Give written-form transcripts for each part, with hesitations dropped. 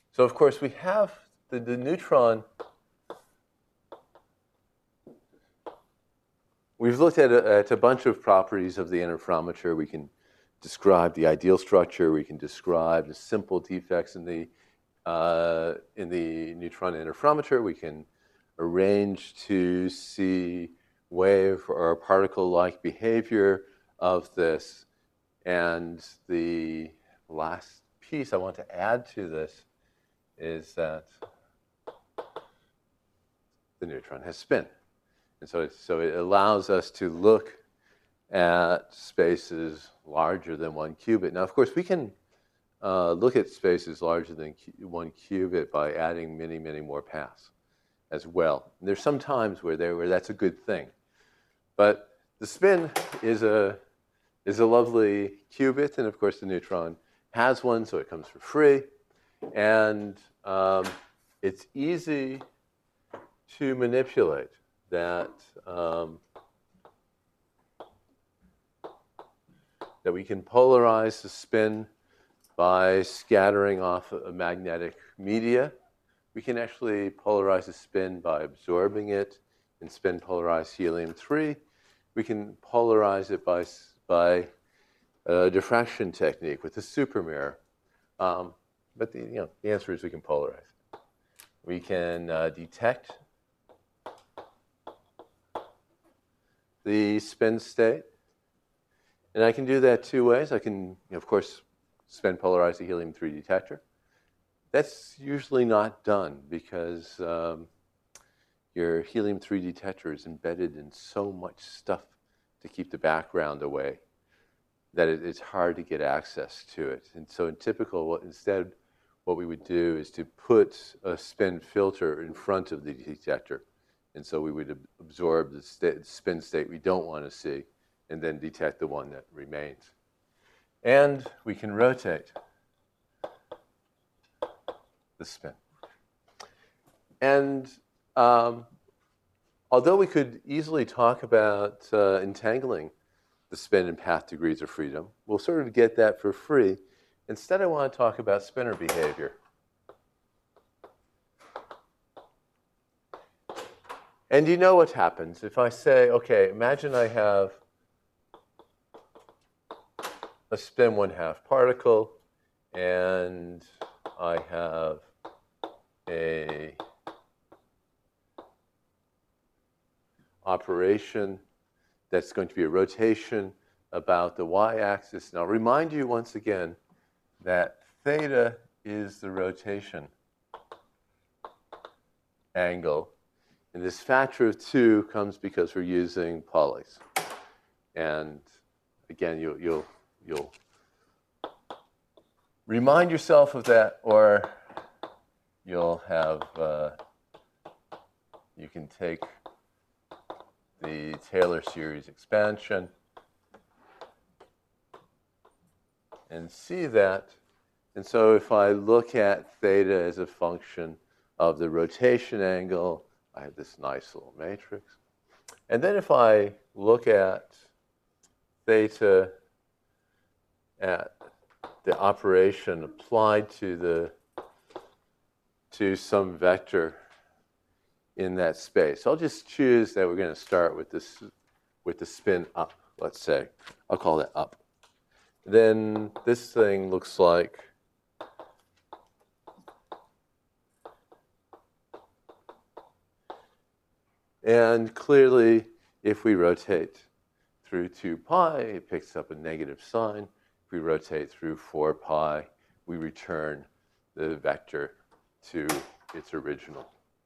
So of course we have the neutron. We've looked at a bunch of properties of the interferometer. We can describe the ideal structure. We can describe the simple defects in the neutron interferometer. We can arrange to see wave or particle-like behavior of this. And the last piece I want to add to this is that the neutron has spin. And so it allows us to look at spaces larger than 1 qubit. Now, of course, we can look at spaces larger than 1 qubit by adding many, many more paths as well. And there's some times where that's a good thing. But the spin is a lovely qubit, and of course the neutron has one, so it comes for free. And it's easy to manipulate that we can polarize the spin by scattering off a magnetic media. We can actually polarize the spin by absorbing it in spin-polarized helium-3. We can polarize it by a diffraction technique with a supermirror. But the answer is we can polarize. We can detect the spin state. And I can do that two ways. I can, of course, spin polarize the helium-3 detector. That's usually not done because your helium-3 detector is embedded in so much stuff to keep the background away that it's hard to get access to it. And so in typical, instead, what we would do is to put a spin filter in front of the detector. And so we would absorb the spin state we don't want to see and then detect the one that remains. And we can rotate the spin. And although we could easily talk about entangling the spin and path degrees of freedom, we'll sort of get that for free. Instead, I want to talk about spinor behavior. And you know what happens if I say, okay, imagine I have a spin 1/2 particle, and I have a operation that's going to be a rotation about the y-axis. Now, I'll remind you once again that theta is the rotation angle. And this factor of 2 comes because we're using Pauli's. And again, you'll remind yourself of that, or you'll have, you can take the Taylor series expansion and see that. And so if I look at theta as a function of the rotation angle, I have this nice little matrix. And then if I look at theta at the operation applied to some vector in that space, I'll just choose that we're going to start with the spin up, let's say. I'll call that up. Then this thing looks like and clearly, if we rotate through 2 pi, it picks up a negative sign. If we rotate through 4 pi, we return the vector to its original.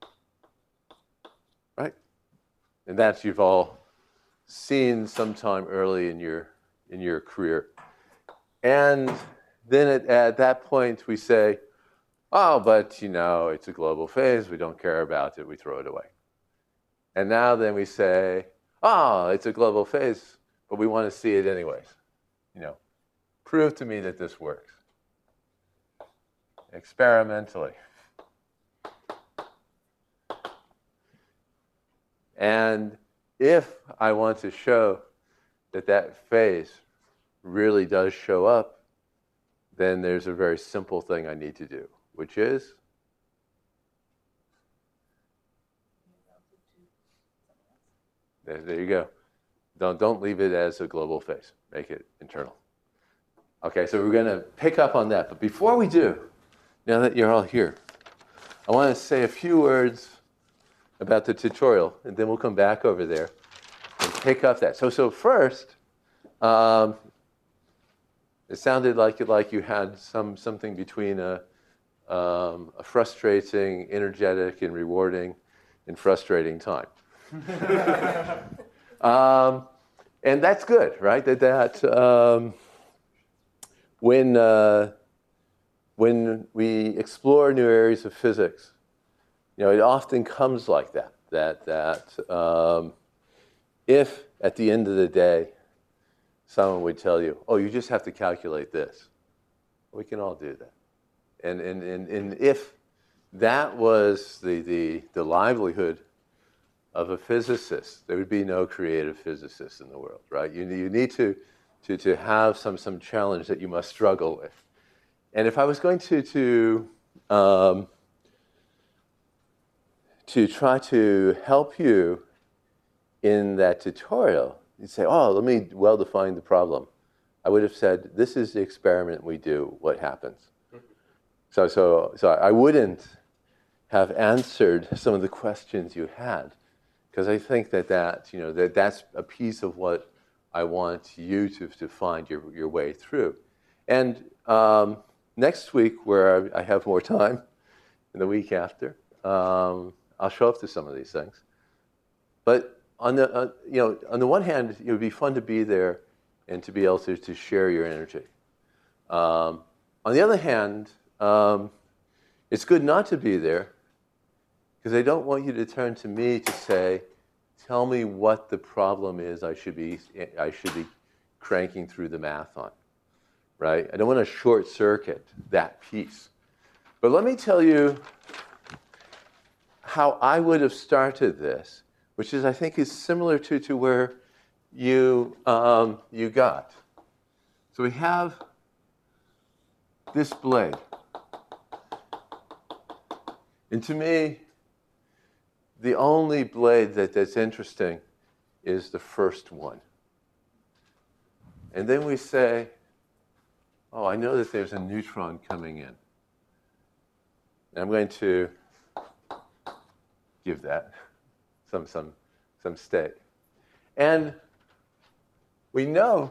Right? And that you've all seen sometime early in your career. And then at that point, we say, oh, but it's a global phase. We don't care about it. We throw it away. And now then we say, oh, it's a global phase, but we want to see it anyways. Prove to me that this works experimentally. And if I want to show that phase really does show up, then there's a very simple thing I need to do. which is there you go. Don't leave it as a global phase. Make it internal. Okay, so we're going to pick up on that. But before we do, now that you're all here, I want to say a few words about the tutorial, and then we'll come back over there and pick up that. So first, it sounded like you had something between a frustrating, energetic, and rewarding, and frustrating time. And that's good, right? When we explore new areas of physics, it often comes like that. If at the end of the day, someone would tell you, "Oh, you just have to calculate this," we can all do that. And if that was the livelihood of a physicist, there would be no creative physicists in the world, right? You need to have some challenge that you must struggle with. And if I was going to try to help you in that tutorial, you'd say, "Oh, let me well define the problem." I would have said, "This is the experiment we do. What happens?" So I wouldn't have answered some of the questions you had, because I think that's a piece of what I want you to find your way through. And next week, where I have more time, and the week after, I'll show up to some of these things. But on the one hand, it would be fun to be there and to be able to share your energy. On the other hand, it's good not to be there, because I don't want you to turn to me to say, "Tell me what the problem is I should be cranking through the math on," right? I don't want to short circuit that piece. But let me tell you how I would have started this, which I think is similar to where you got. So we have this blade. And to me, the only blade that's interesting is the first one. And then we say, "Oh, I know that there's a neutron coming in. And I'm going to give that some state." And we know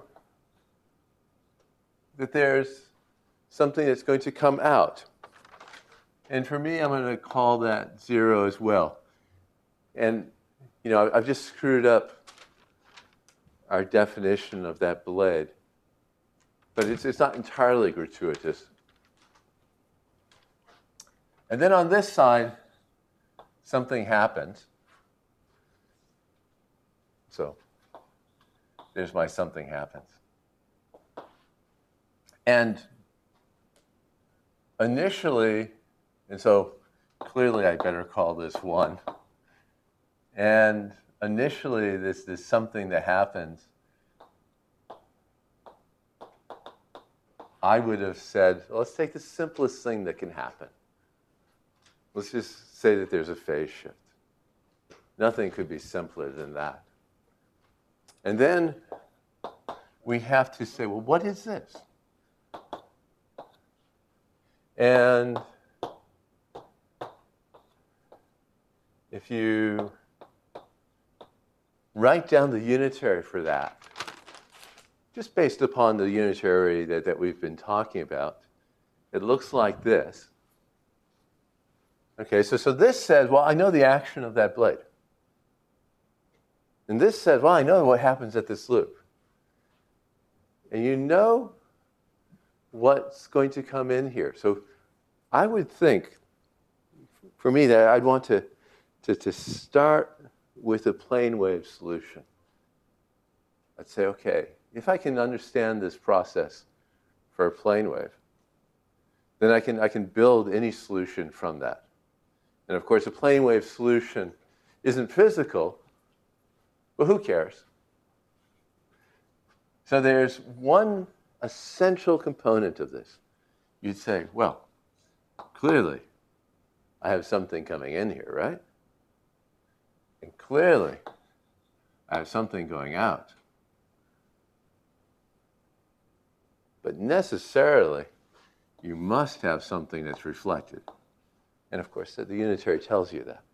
that there's something that's going to come out. And for me, I'm going to call that 0 as well. And, I've just screwed up our definition of that blade. But it's not entirely gratuitous. And then on this side, something happens. So there's my something happens. And initially, and so clearly I better call this 1. And initially, this something that happens, I would have said, well, let's take the simplest thing that can happen. Let's just say that there's a phase shift. Nothing could be simpler than that. And then we have to say, well, what is this? And if you write down the unitary for that, just based upon the unitary that we've been talking about, it looks like this. Okay, so this says, well, I know the action of that blade. And this says, well, I know what happens at this loop. And you know what's going to come in here. So I would think, for me, that I'd want to start with a plane wave solution. I'd say, okay, if I can understand this process for a plane wave, then I can build any solution from that. And of course, a plane wave solution isn't physical, but who cares? So there's one essential component of this. You'd say, well, clearly, I have something coming in here, right? And clearly, I have something going out. But necessarily, you must have something that's reflected. And of course, the unitary tells you that.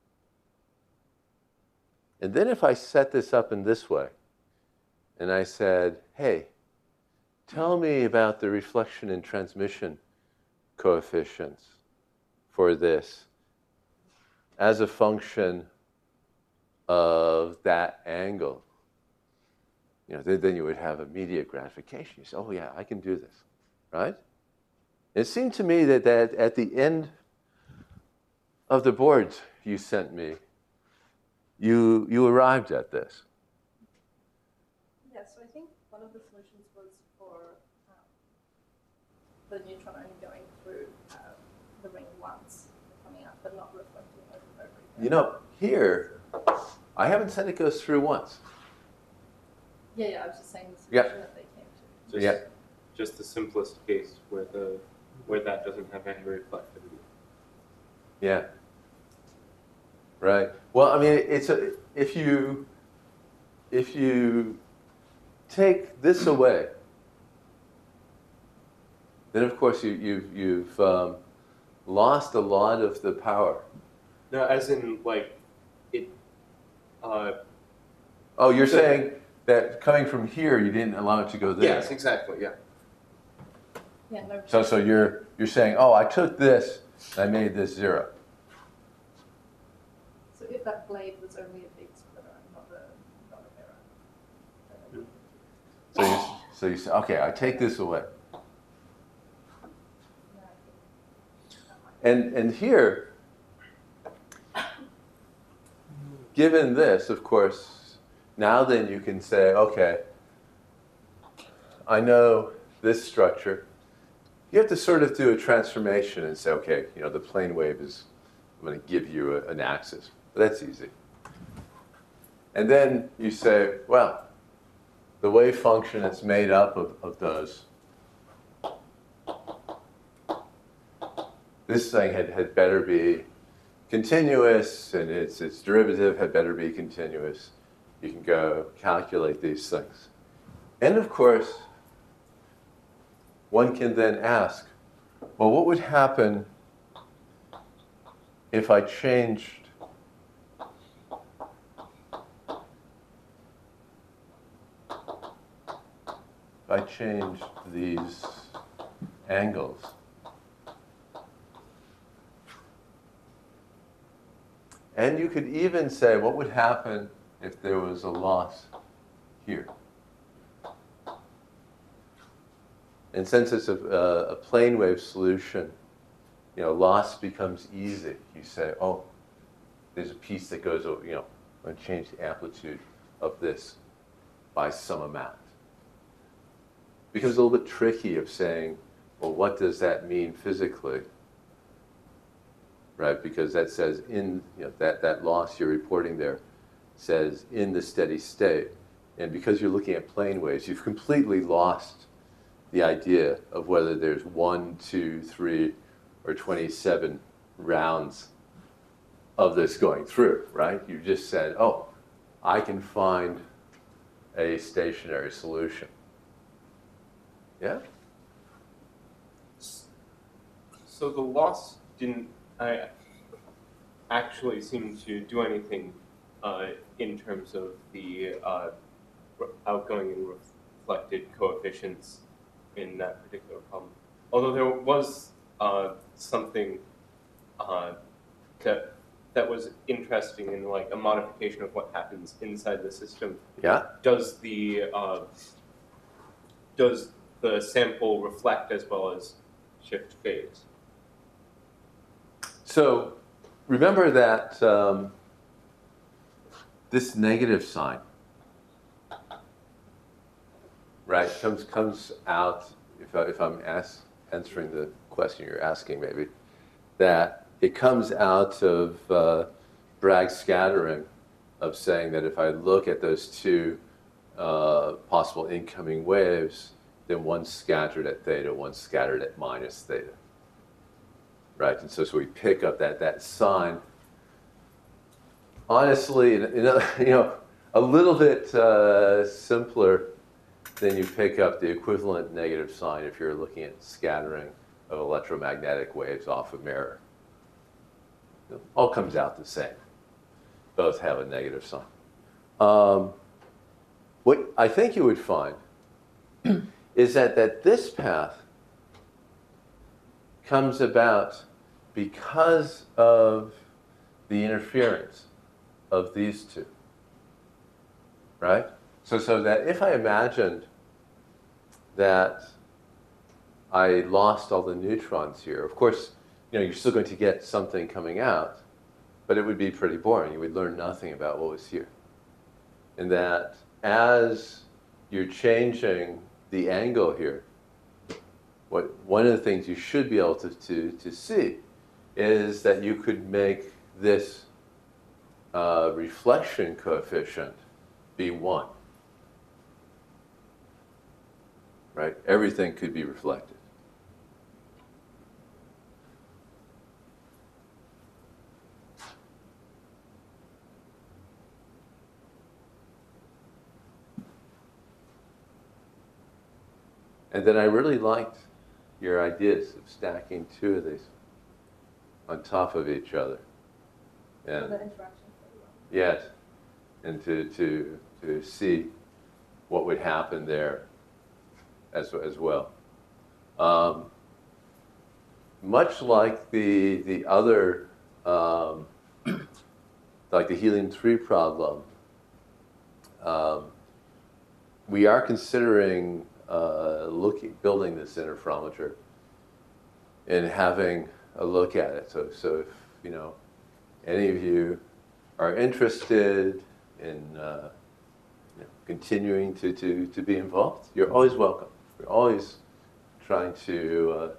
And then if I set this up in this way, and I said, hey, tell me about the reflection and transmission coefficients for this as a function of that angle. Then you would have immediate gratification. You say, oh yeah, I can do this, right? It seemed to me that at the end of the boards you sent me, you arrived at this. Yeah, so I think one of the solutions was for the neutron only going through the ring once, coming out, but not reflecting over and over again. Here, I haven't said it goes through once. Yeah, I was just saying the solution that they came to. Just the simplest case where that doesn't have any reflectivity. Yeah. Right. Well, I mean, if you take this away, then of course you've lost a lot of the power. No, as in like it. Oh, you're saying that coming from here, you didn't allow it to go there. Yes, exactly. Yeah. Yeah, no. So you're saying, oh, I took this and I made this 0. So if that blade was only a big splitter and not a mirror. So you say, okay, I take this away. And here, given this, of course, now then you can say, okay, I know this structure. You have to sort of do a transformation and say, okay, the plane wave is, I'm going to give you an axis. But that's easy. And then you say, well, the wave function is made up of those. This thing had better be continuous, and its derivative had better be continuous. You can go calculate these things. And of course, one can then ask, well, what would happen if I changed these angles? And you could even say, what would happen if there was a loss here? And since it's a plane wave solution, loss becomes easy. You say, oh, there's a piece that goes over, I'm going to change the amplitude of this by some amount. It becomes a little bit tricky of saying, well, what does that mean physically? Right, because that says that loss you're reporting there says in the steady state. And because you're looking at plane waves, you've completely lost the idea of whether there's 1, 2, 3, or 27 rounds of this going through, right? You just said, oh, I can find a stationary solution. Yeah? So the loss didn't actually seem to do anything in terms of the outgoing and reflected coefficients in that particular problem. Although there was something that was interesting in like a modification of what happens inside the system. Yeah. Does the sample reflect as well as shift phase? So remember that this negative sign, right, comes out, if I'm answering the question you're asking maybe, that it comes out of Bragg's scattering of saying that if I look at those two possible incoming waves, then one's scattered at theta, one's scattered at minus theta. right? And so we pick up that sign. Honestly, a little bit simpler than you pick up the equivalent negative sign if you're looking at scattering of electromagnetic waves off a mirror. It all comes out the same. Both have a negative sign. What I think you would find is that this path comes about because of the interference of these two, right? So that if I imagined that I lost all the neutrons here, of course, you're still going to get something coming out, but it would be pretty boring. You would learn nothing about what was here. And that as you're changing the angle here, one of the things you should be able to see is that you could make this reflection coefficient be 1. Right? Everything could be reflected. And then I really liked your ideas of stacking 2 of these on top of each other. And The interaction. yes, and to see what would happen there as well. Much like the other, like the helium-3 problem, we are considering building this interferometer and having a look at it. So if any of you are interested in continuing to be involved, you're always welcome. We're always trying to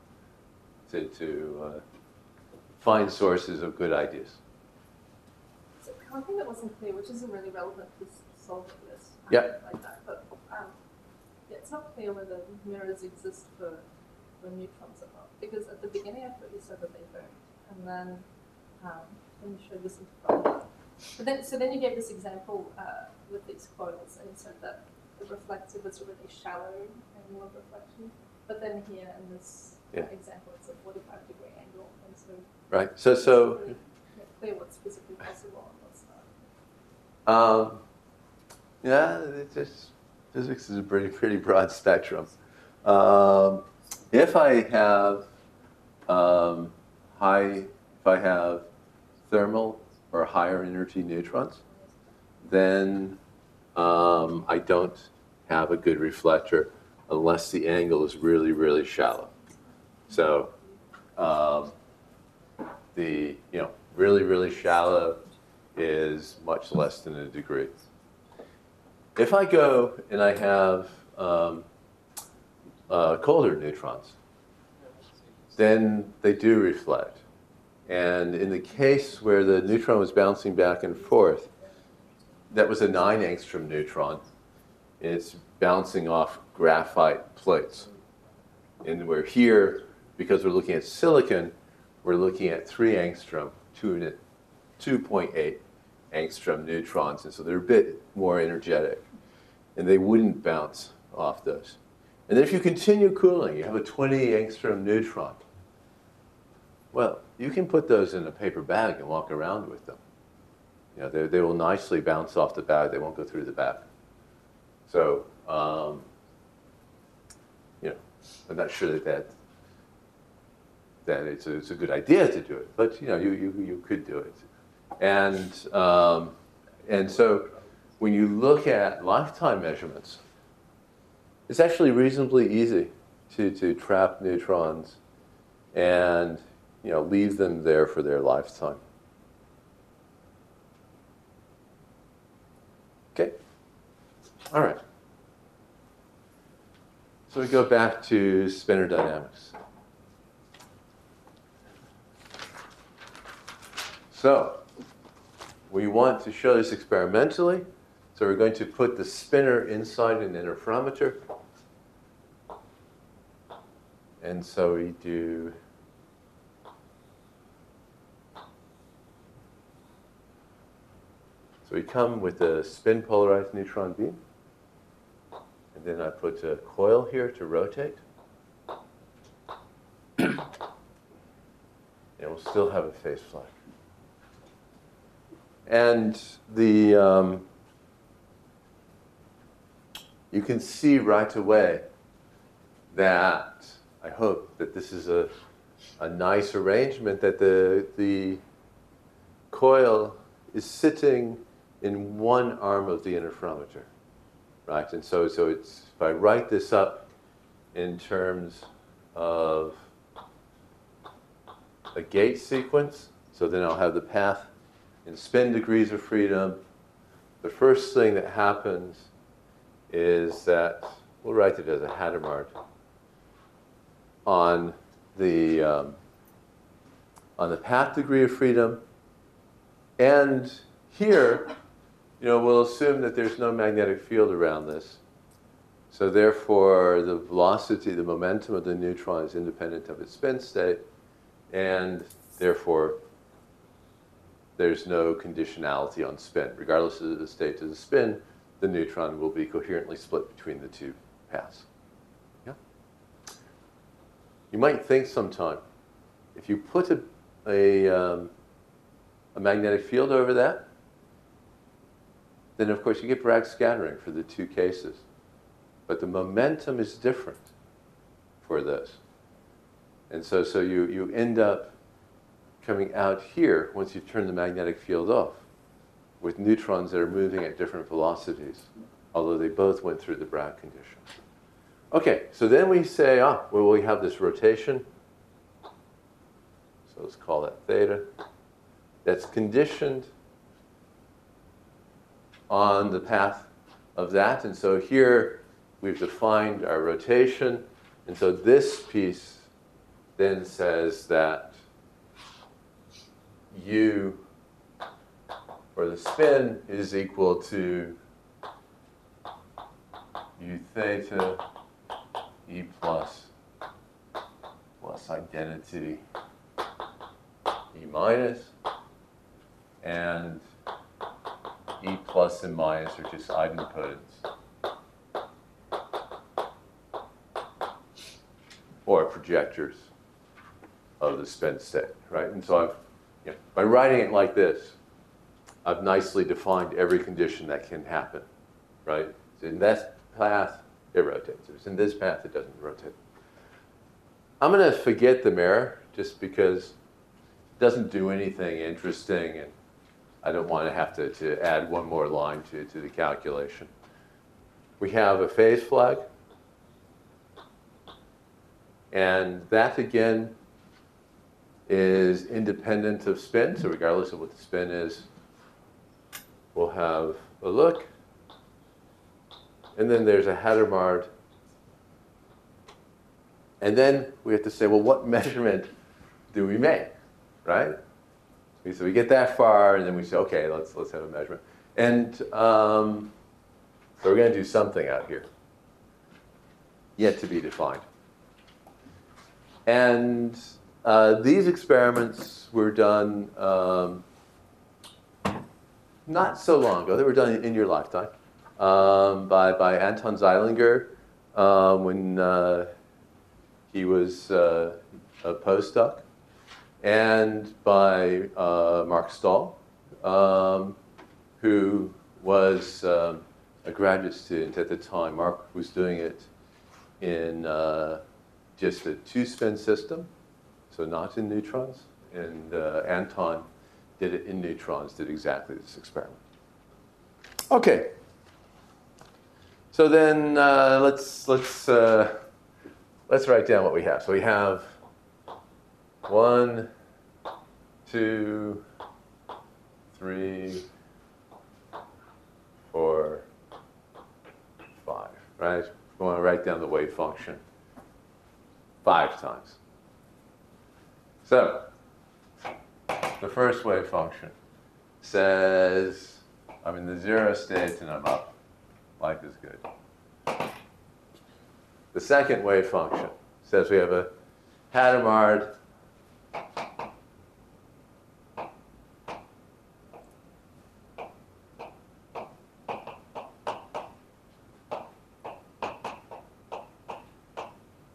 find sources of good ideas. So one thing that wasn't clear, which isn't really relevant to solving this, Yep. like that, but it's not clear whether mirrors exist for neutrons or not. Because at the beginning, I thought you said that they don't, and then when you showed this interferometer. But then you gave this example with these coils, and you said that the reflective was a really shallow angle of reflection. But then here in this example, it's a 45-degree angle, and so Right. it's So really clear what's physically possible and what's not. yeah, physics is a pretty broad spectrum. If I have thermal or higher energy neutrons, then I don't have a good reflector unless the angle is really, really shallow. So the really, really shallow is much less than a degree. If I go and I have colder neutrons, then they do reflect. And in the case where the neutron was bouncing back and forth, that was a 9 angstrom neutron. And it's bouncing off graphite plates. And we're here, because we're looking at silicon, we're looking at 3 angstrom, 2.8 angstrom neutrons. And so they're a bit more energetic. And they wouldn't bounce off those. And then if you continue cooling, you have a 20 angstrom neutron. Well, you can put those in a paper bag and walk around with them. They will nicely bounce off the bag. They won't go through the bag. So, I'm not sure that it's a good idea to do it, but you could do it. And so when you look at lifetime measurements, it's actually reasonably easy to trap neutrons and leave them there for their lifetime. Okay. All right. So we go back to spinor dynamics. So we want to show this experimentally. So we're going to put the spinor inside an interferometer. And so we do So we come with a spin polarized neutron beam. And then I put a coil here to rotate. And we'll still have a phase flag. And the you can see right away that I hope that this is a nice arrangement, that the coil is sitting in one arm of the interferometer, right? And so it's, if I write this up in terms of a gate sequence, so then I'll have the path in spin degrees of freedom. The first thing that happens is that we'll write it as a Hadamard on the path degree of freedom, and here, we'll assume that there's no magnetic field around this. So therefore, the velocity, the momentum of the neutron is independent of its spin state, and therefore, there's no conditionality on spin. Regardless of the state of the spin, the neutron will be coherently split between the two paths. Yeah? You might think sometime, if you put a magnetic field over that, then of course you get Bragg scattering for the two cases. But the momentum is different for this. And so you end up coming out here once you turn the magnetic field off with neutrons that are moving at different velocities, although they both went through the Bragg condition. Okay, so then we say, well, we have this rotation. So let's call that theta. That's conditioned on the path of that. And so here we've defined our rotation. And so this piece then says that u, or the spin, is equal to u theta e plus identity e minus, and e plus and minus are just idempotents, or projectors of the spin state, right? And so by writing it like this, I've nicely defined every condition that can happen, right? So in this path, it rotates. If it's in this path, it doesn't rotate. I'm going to forget the mirror just because it doesn't do anything interesting, and I don't want to have to add one more line to the calculation. We have a phase flag, and that again is independent of spin, so regardless of what the spin is, we'll have a look. And then there's a Hadamard. And then we have to say, well, what measurement do we make, right? So we get that far, and then we say, okay, let's have a measurement. And so we're going to do something out here, yet to be defined. And these experiments were done not so long ago. They were done in your lifetime by Anton Zeilinger when he was a postdoc, and by Mark Stahl, who was a graduate student at the time. Mark was doing it in just a two-spin system, so not in neutrons, and Anton did it in neutrons, did exactly this experiment. Okay. So then let's write down what we have. So we have 1, 2, 3, 4, 5, right? We want to write down the wave function 5 times. So the first wave function says I'm in the 0 state and I'm up. Life is good. The second wave function says we have a Hadamard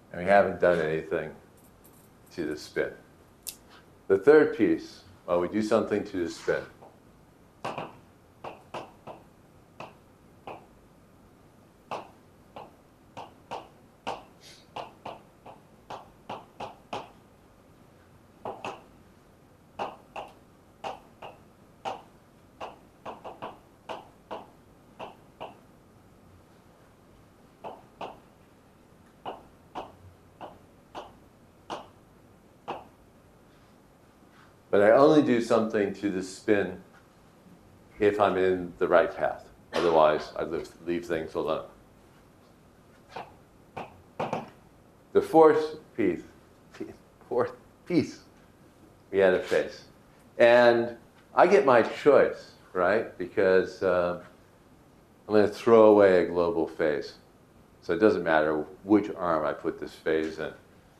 And we haven't done anything to the spin. The third piece, well, we do something to the spin. But I only do something to the spin if I'm in the right path. Otherwise, I leave things alone. The fourth piece, we add a phase. And I get my choice, right? Because I'm going to throw away a global phase. So it doesn't matter which arm I put this phase in.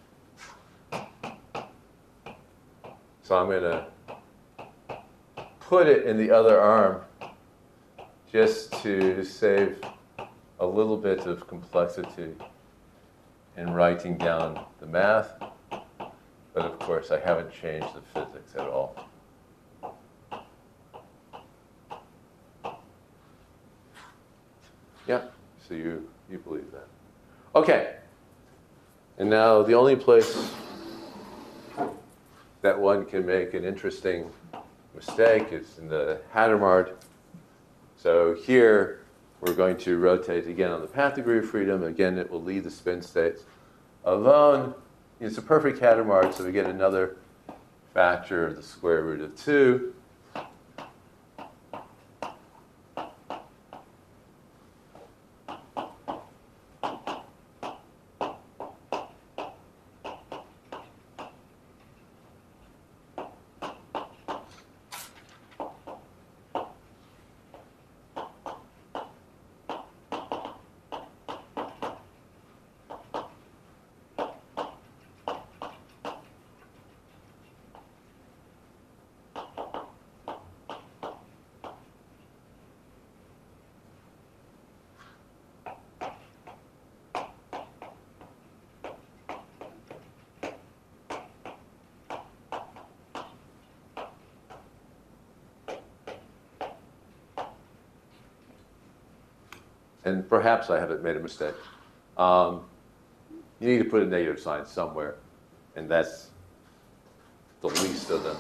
So I'm going to put it in the other arm just to save a little bit of complexity in writing down the math. But of course, I haven't changed the physics at all. Yeah, so you believe that. Okay. And now the only place that one can make an interesting mistake is in the Hadamard. So here, we're going to rotate again on the path degree of freedom. Again, it will leave the spin states alone. It's a perfect Hadamard, so we get another factor of the square root of 2. And perhaps I haven't made a mistake. You need to put a negative sign somewhere, and that's the least of them.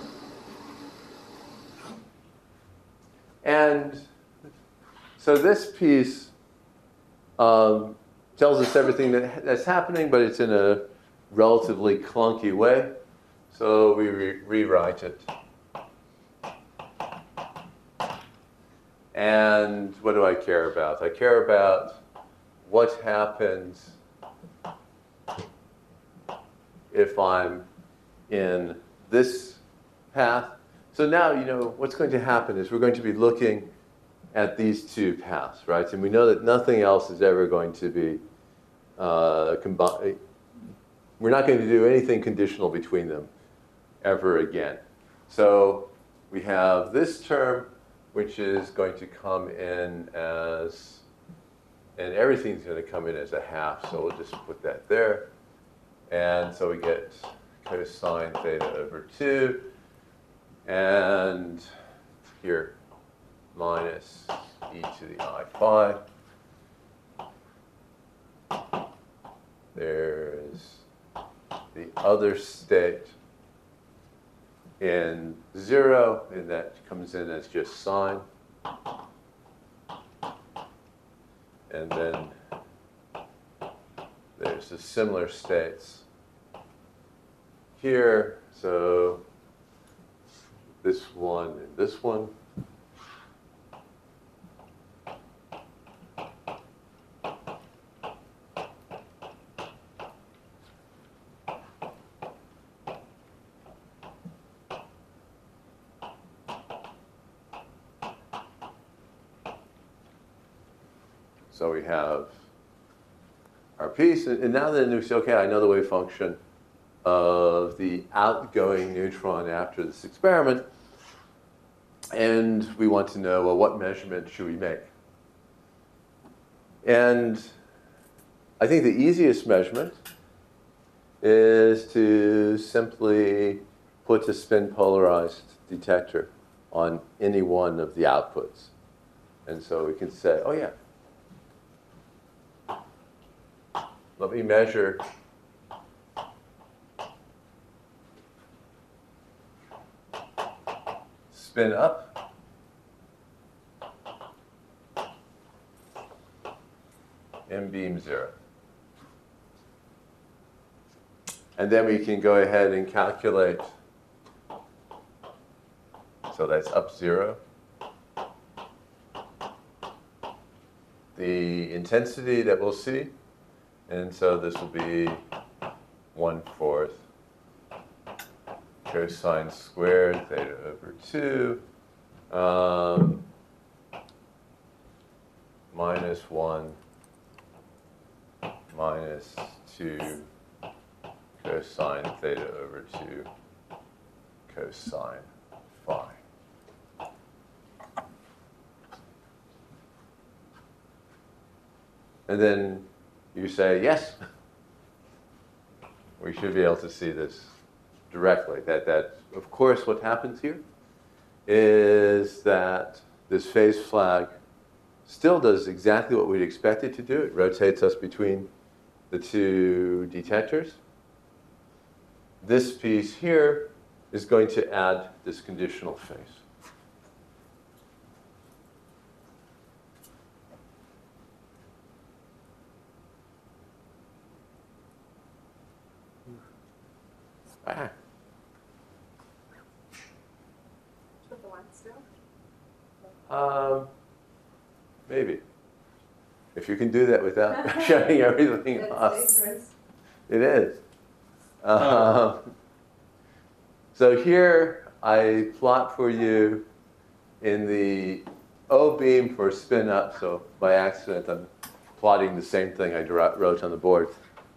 And so this piece tells us everything that's happening, but it's in a relatively clunky way. So we rewrite it. And what do I care about? I care about what happens if I'm in this path. So now, what's going to happen is we're going to be looking at these two paths, right? And we know that nothing else is ever going to be combined. We're not going to do anything conditional between them ever again. So we have this term, which is going to come in as, and everything's going to come in as a half, so we'll just put that there. And so we get cosine theta over 2, and here, minus e to the I phi. There's the other state in 0, and that comes in as just sine. And then there's the similar states here. So this one and this one. So we have our piece, and now then we say, okay, I know the wave function of the outgoing neutron after this experiment, and we want to know, well, what measurement should we make? And I think the easiest measurement is to simply put a spin polarized detector on any one of the outputs. And so we can say, oh yeah, let me measure spin up and beam 0. And then we can go ahead and calculate. So that's up 0. The intensity that we'll see. And so this will be 1/4 cosine squared theta over 2 minus 1 minus 2 cosine theta over 2 cosine phi. And then you say, yes, we should be able to see this directly. That of course, what happens here is that this phase flag still does exactly what we'd expect it to do. It rotates us between the two detectors. This piece here is going to add this conditional phase. Ah. Put the one still. Maybe. If you can do that without shutting everything It's off. dangerous. It is. So here I plot for you in the O beam for spin up. So by accident, I'm plotting the same thing I wrote on the board.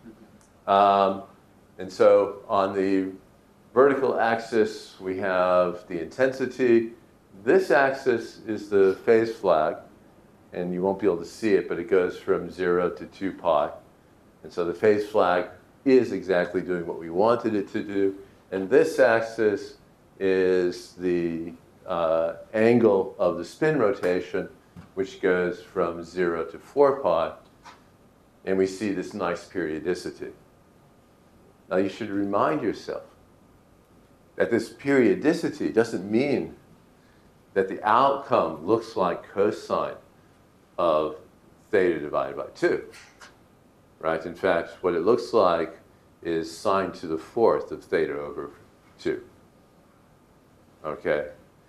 And so on the vertical axis, we have the intensity. This axis is the phase flag. And you won't be able to see it, but it goes from 0 to 2 pi. And so the phase flag is exactly doing what we wanted it to do. And this axis is the angle of the spin rotation, which goes from 0 to 4 pi. And we see this nice periodicity. Now you should remind yourself that this periodicity doesn't mean that the outcome looks like cosine of theta divided by 2, right? In fact, what it looks like is sine to the 4th of theta over 2, okay?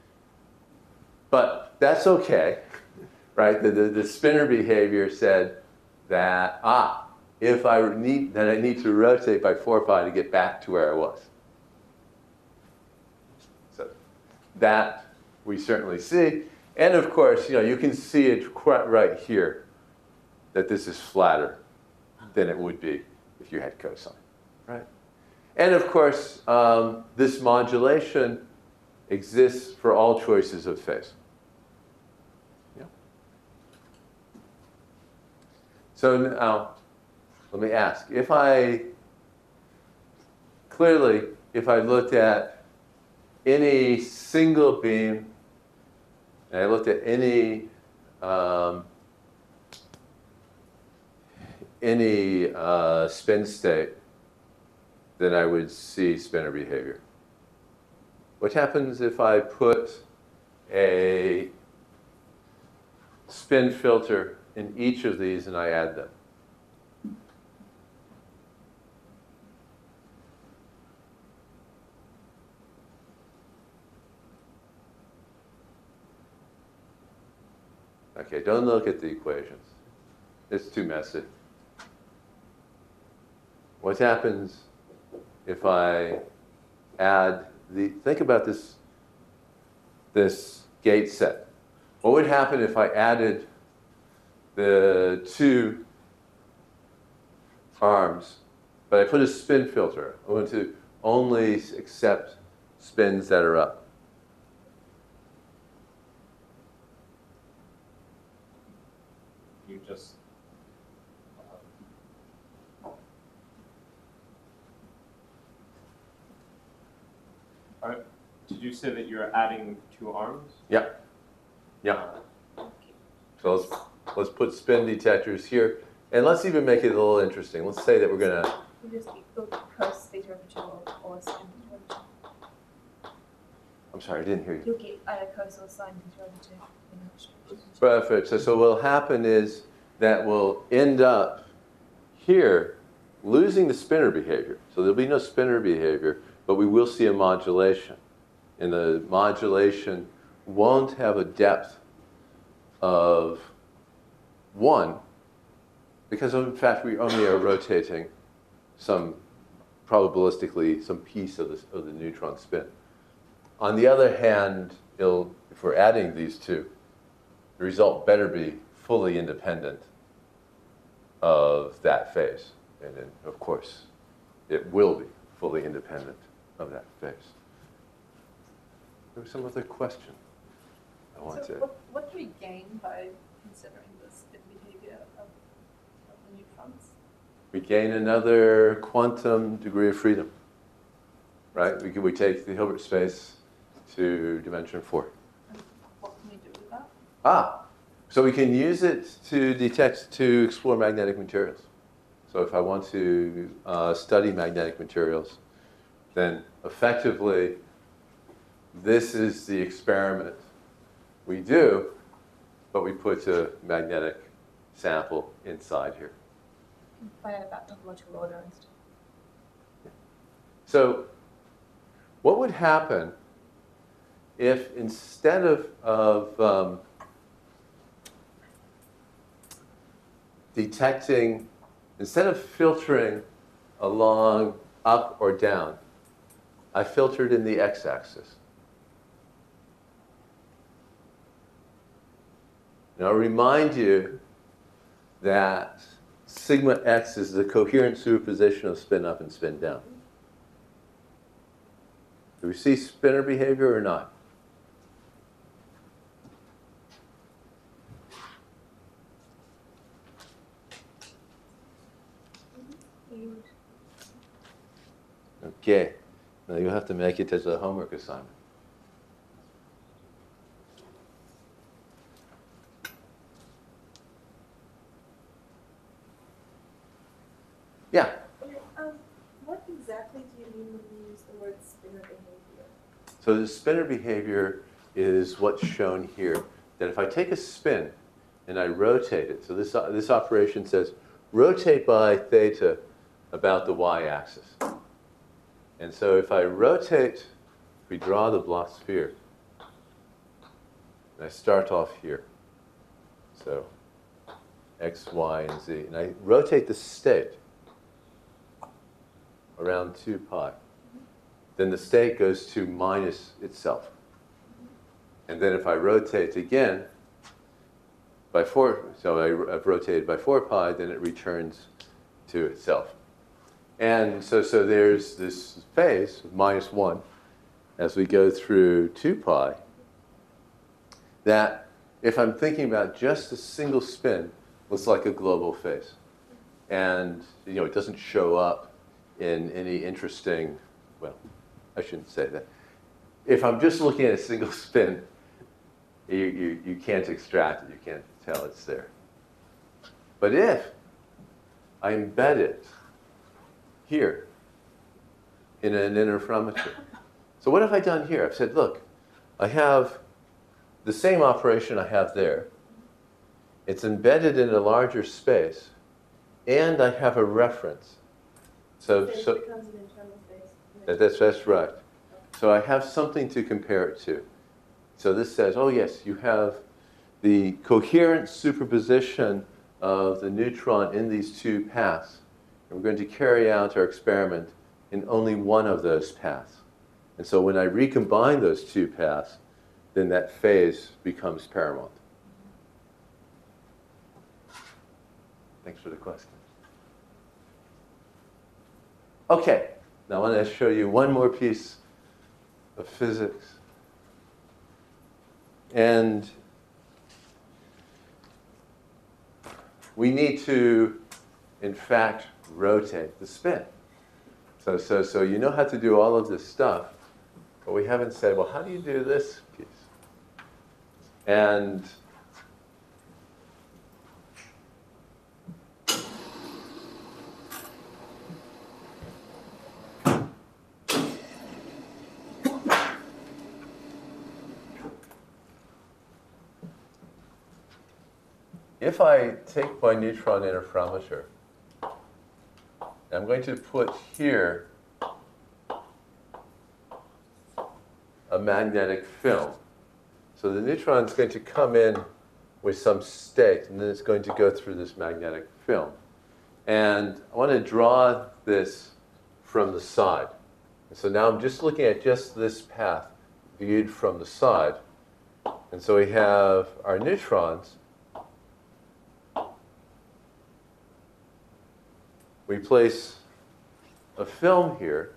But that's okay, right? The spinner behavior said that, if I need to rotate by 4 pi to get back to where I was. So that we certainly see. And of course, you can see it right here that this is flatter than it would be if you had cosine, right? And of course, this modulation exists for all choices of phase. Yeah. So now, let me ask, if I looked at any single beam, and I looked at any spin state, then I would see spinner behavior. What happens if I put a spin filter in each of these and I add them? Okay, don't look at the equations. It's too messy. What happens if I add think about this gate set. What would happen if I added the 2 arms, but I put a spin filter? I want to only accept spins that are up. You just Did you say that you're adding 2 arms? Yeah. Yeah. So let's put spin detectors here. And let's even make it a little interesting. Let's say that we're going to... You just go cos theta over 2 or sin theta over 2. I'm sorry, I didn't hear you. You'll get cos or sin theta over 2 in illustration. Perfect. So what will happen is that we'll end up here losing the spinner behavior. So there'll be no spinner behavior, but we will see a modulation. And the modulation won't have a depth of 1, because in fact we only are rotating some, probabilistically, some piece of the neutron spin. On the other hand, if we're adding these two, the result better be fully independent of that phase. And then, of course, it will be fully independent of that phase. There was some other question I wanted to... What do we gain by considering the spin behavior of the neutrons? We gain another quantum degree of freedom, right? We take the Hilbert space to dimension 4. And what can we do with that? So we can use it to explore magnetic materials. So if I want to study magnetic materials, then effectively, this is the experiment we do, but we put a magnetic sample inside here. Find out about topological order and stuff. So what would happen if instead of detecting, instead of filtering along up or down, I filtered in the x-axis? Now, I'll remind you that sigma x is the coherent superposition of spin up and spin down. Do we see spinner behavior or not? Okay. Now you'll have to make it as a homework assignment. Yeah. Okay, what exactly do you mean when you use the word spinner behavior? So the spinner behavior is what's shown here. That if I take a spin and I rotate it, so this operation says rotate by theta about the y-axis. And so if I rotate, if we draw the Bloch sphere, and I start off here, so x, y, and z, and I rotate the state around 2 pi, then the state goes to minus itself. And then if I rotate again by 4, so I've rotated by 4 pi, then it returns to itself. And so there's this phase, -1, as we go through 2 pi, that if I'm thinking about just a single spin, looks like a global phase. And it doesn't show up in any interesting, well, I shouldn't say that. If I'm just looking at a single spin, you can't extract it, you can't tell it's there. But if I embed it here in an interferometry. So what have I done here? I've said, look, I have the same operation I have there. It's embedded in a larger space, and I have a reference. So Phase becomes an internal phase. that's right. So I have something to compare it to. So this says, oh yes, you have the coherent superposition of the neutron in these 2 paths. And we're going to carry out our experiment in only one of those paths. And so when I recombine those 2 paths, then that phase becomes paramount. Thanks for the question. Okay, now I want to show you one more piece of physics. And we need to, in fact, rotate the spin. So you know how to do all of this stuff, But we haven't said, well, how do you do this piece? And if I take my neutron interferometer, I'm going to put here a magnetic film. So the neutron is going to come in with some state, and then it's going to go through this magnetic film. And I want to draw this from the side. And so now I'm just looking at just this path viewed from the side. And so we have our neutrons. We place a film here,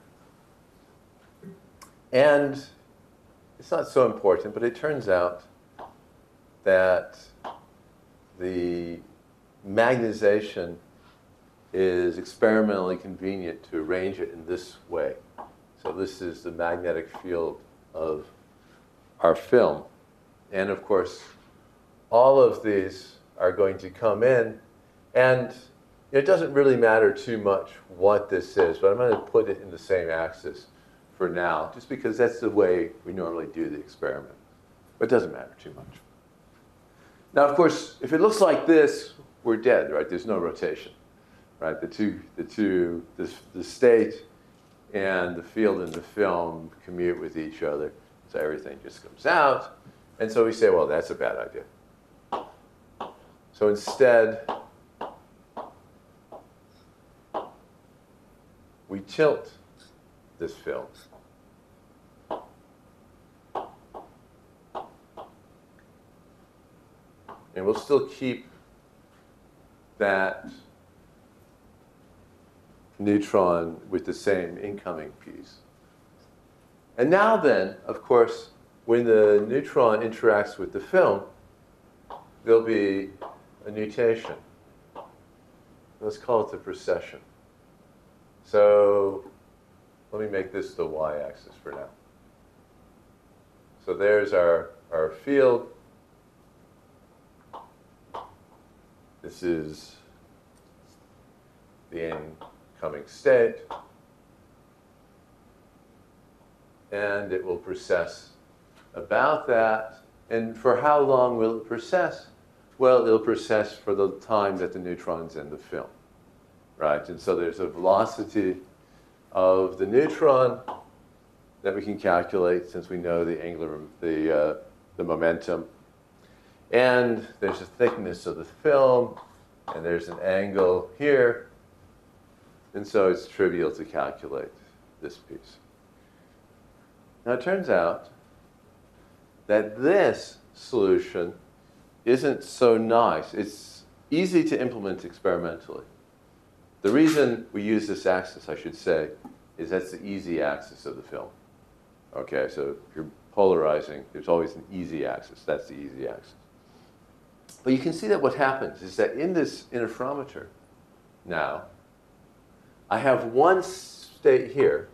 and it's not so important, but it turns out that the magnetization is experimentally convenient to arrange it in this way. So this is the magnetic field of our film. And of course, all of these are going to come in, and it doesn't really matter too much what this is, but I'm going to put it in the same axis for now, just because that's the way we normally do the experiment. But it doesn't matter too much. Now, of course, if it looks like this, we're dead, right? There's no rotation, right? The state and the field in the film commute with each other, so everything just comes out. And so we say, well, that's a bad idea. So instead, we tilt this film. And we'll still keep that neutron with the same incoming piece. And now then, of course, when the neutron interacts with the film, there'll be a nutation. Let's call it the precession. So let me make this the y-axis for now. So there's our field. This is the incoming state. And it will precess about that. And for how long will it precess? Well, it'll precess for the time that the neutron's in the film, right? And so there's a velocity of the neutron that we can calculate since we know the angular, the momentum. And there's a thickness of the film, and there's an angle here. And so it's trivial to calculate this piece. Now it turns out that this solution isn't so nice. It's easy to implement experimentally. The reason we use this axis, I should say, is that's the easy axis of the film. Okay, so if you're polarizing, there's always an easy axis. That's the easy axis. But you can see that what happens is that in this interferometer now, I have one state here,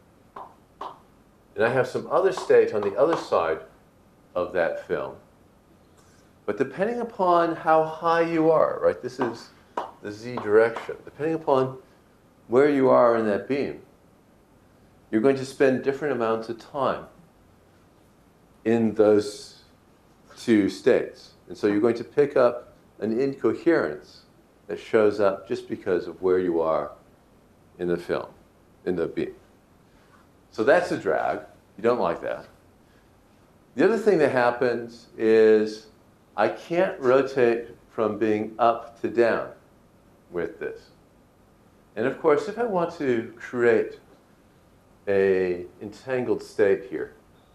and I have some other state on the other side of that film. But depending upon how high you are, right, this is the z direction, depending upon where you are in that beam, you're going to spend different amounts of time in those two states. And so you're going to pick up an incoherence that shows up just because of where you are in the film, in the beam. So that's a drag. You don't like that. The other thing that happens is I can't rotate from being up to down with this. And of course, if I want to create an entangled state here,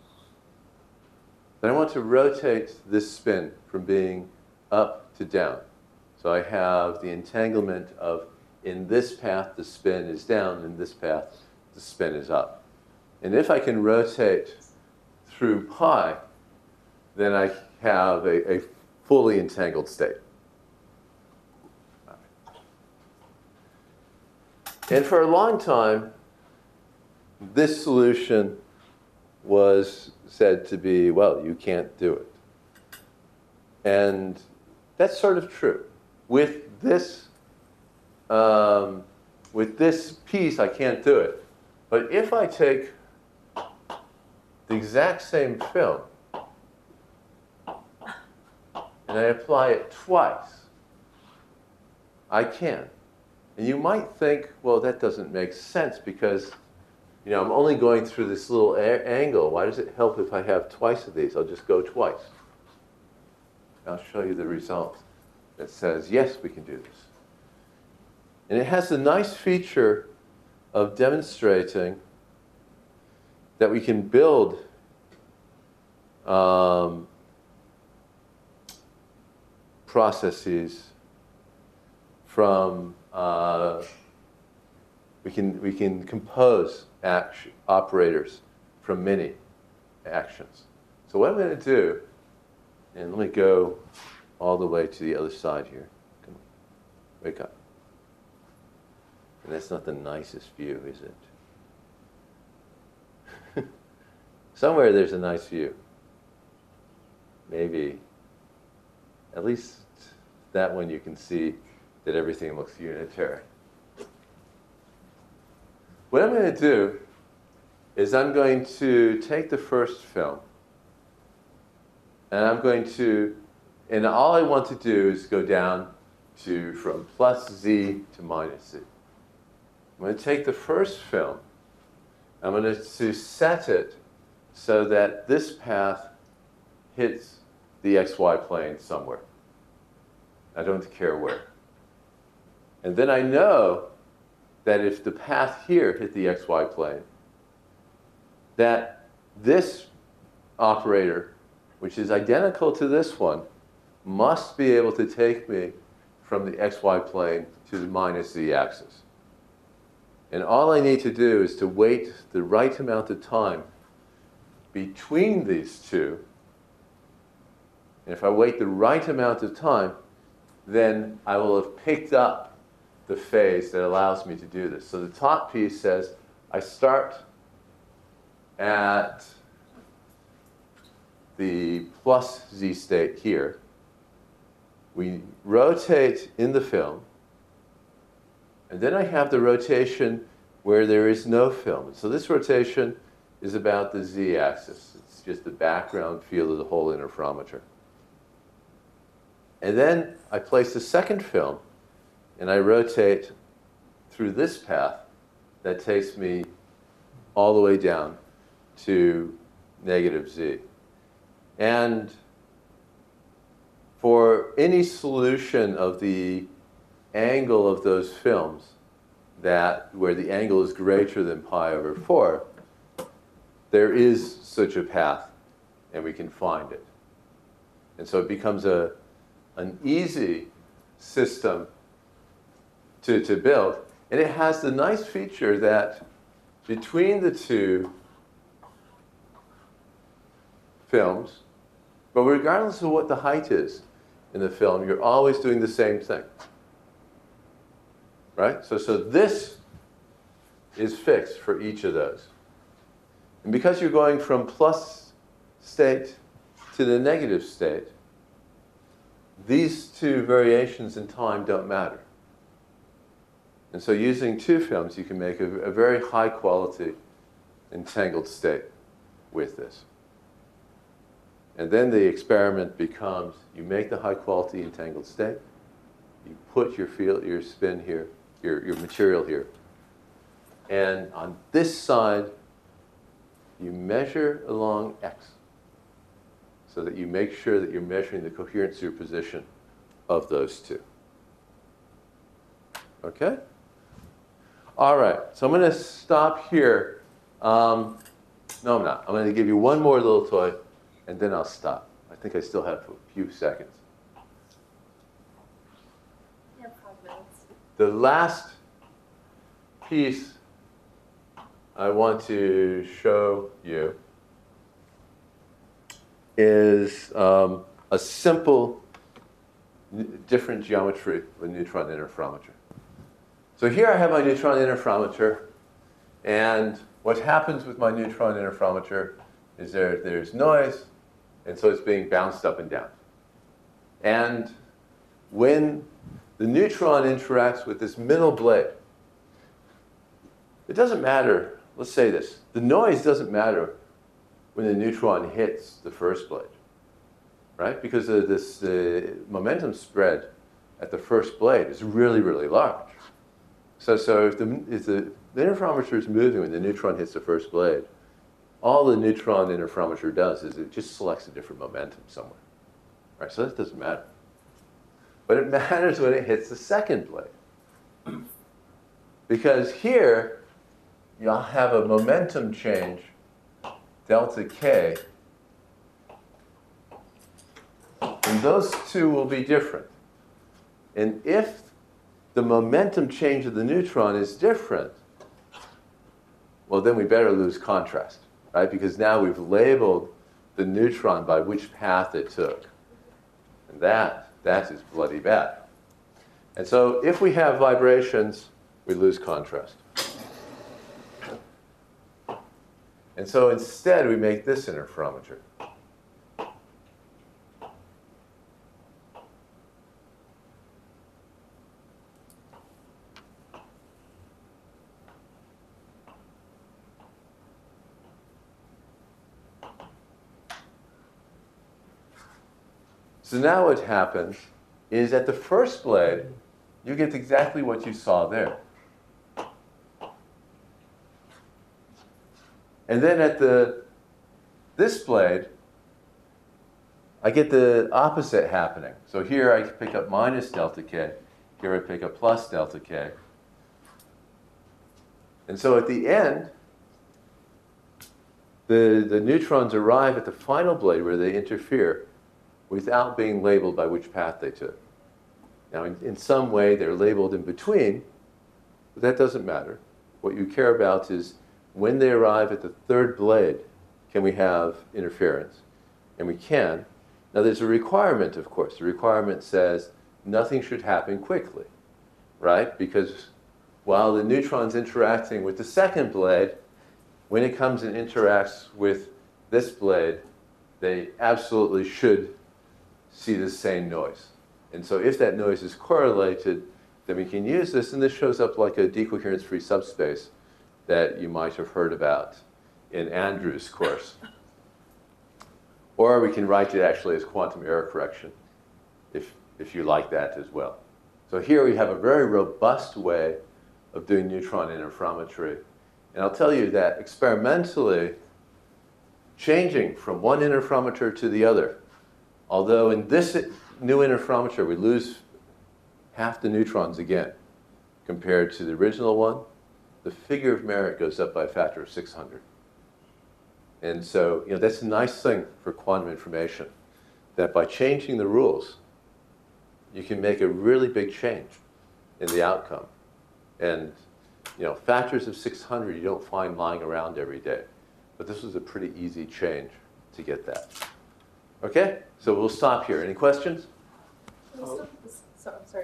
then I want to rotate this spin from being up to down. So I have the entanglement of, in this path, the spin is down, in this path, the spin is up. And if I can rotate through pi, then I have a fully entangled state. And for a long time, this solution was said to be, well, you can't do it. And that's sort of true. With this piece, I can't do it. But if I take the exact same film and I apply it twice, I can. And you might think, well, that doesn't make sense because, you know, I'm only going through this little angle. Why does it help if I have twice of these? I'll just go twice. I'll show you the result that says, yes, we can do this. And it has the nice feature of demonstrating that we can build processes from, we can compose operators from many actions. So what I'm going to do, and let me go all the way to the other side here. Come on, wake up. And that's not the nicest view, is it? Somewhere there's a nice view. Maybe, at least that one you can see that everything looks unitary. What I'm going to do is I'm going to take the first film and I'm going to, and all I want to do is go down to from plus z to minus z. I'm going to take the first film, I'm going to set it so that this path hits the xy plane somewhere. I don't care where. And then I know that if the path here hit the xy plane, that this operator, which is identical to this one, must be able to take me from the xy plane to the minus z axis. And all I need to do is to wait the right amount of time between these two. And if I wait the right amount of time, then I will have picked up the phase that allows me to do this. So the top piece says I start at the plus z state here. We rotate in the film. And then I have the rotation where there is no film. So this rotation is about the z-axis. It's just the background field of the whole interferometer. And then I place the second film, and I rotate through this path that takes me all the way down to negative z. And for any solution of the angle of those films, that where the angle is greater than pi over 4, there is such a path, and we can find it. And so it becomes an easy system to build. And it has the nice feature that between the two films, but regardless of what the height is in the film, you're always doing the same thing. Right? So this is fixed for each of those. And because you're going from plus state to the negative state, these two variations in time don't matter. And so using two films, you can make a very high quality entangled state with this. And then the experiment becomes, you make the high quality entangled state, you put your field, your spin here, your material here, and on this side, you measure along x, so that you make sure that you're measuring the coherent superposition of those two. Okay? All right, so I'm going to stop here. No, I'm not. I'm going to give you one more little toy, and then I'll stop. I think I still have a few seconds. You have 5 minutes. The last piece I want to show you is a simple, different geometry with neutron interferometer. So here I have my neutron interferometer, and what happens with my neutron interferometer is there's noise, and so it's being bounced up and down. And when the neutron interacts with this middle blade, it doesn't matter, let's say this, the noise doesn't matter when the neutron hits the first blade, right? Because the momentum spread at the first blade is really, really large. So if the interferometer is moving when the neutron hits the first blade, all the neutron interferometer does is it just selects a different momentum somewhere. Right? So that doesn't matter. But it matters when it hits the second blade. Because here, you'll have a momentum change, delta K, and those two will be different. And if the momentum change of the neutron is different, well, then we better lose contrast, right? Because now we've labeled the neutron by which path it took. And that is bloody bad. And so if we have vibrations, we lose contrast. And so instead, we make this interferometer. So now what happens is at the first blade, you get exactly what you saw there. And then at this blade, I get the opposite happening. So here I pick up minus delta K. Here I pick up plus delta K. And so at the end, the neutrons arrive at the final blade where they interfere without being labeled by which path they took. Now, in some way, they're labeled in between, but that doesn't matter. What you care about is when they arrive at the third blade, can we have interference? And we can. Now, there's a requirement, of course. The requirement says nothing should happen quickly, right? Because while the neutron's interacting with the second blade, when it comes and interacts with this blade, they absolutely should see the same noise. And so if that noise is correlated, then we can use this, and this shows up like a decoherence-free subspace that you might have heard about in Andrew's course. Or we can write it actually as quantum error correction, if you like that as well. So here we have a very robust way of doing neutron interferometry. And I'll tell you that experimentally, changing from one interferometer to the other, although in this new interferometer we lose half the neutrons again compared to the original one, the figure of merit goes up by a factor of 600. And so, that's a nice thing for quantum information, that by changing the rules, you can make a really big change in the outcome. And, factors of 600 you don't find lying around every day. But this was a pretty easy change to get that. Okay? So we'll stop here. Any questions? Sorry.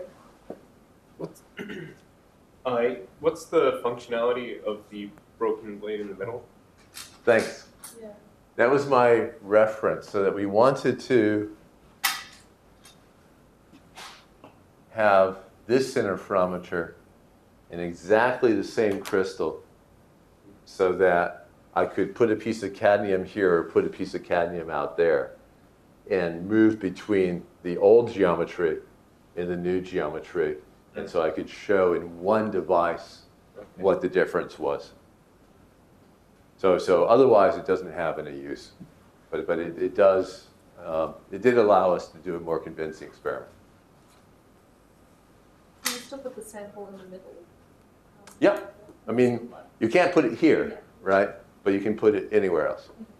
What's the functionality of the broken blade in the middle? Thanks. Yeah. That was my reference, so that we wanted to have this interferometer in exactly the same crystal so that I could put a piece of cadmium here or put a piece of cadmium out there and move between the old geometry and the new geometry. And so I could show in one device what the difference was. So otherwise it doesn't have any use. But it does, it did allow us to do a more convincing experiment. Can you still put the sample in the middle? Yeah. I mean, you can't put it here, right? But you can put it anywhere else.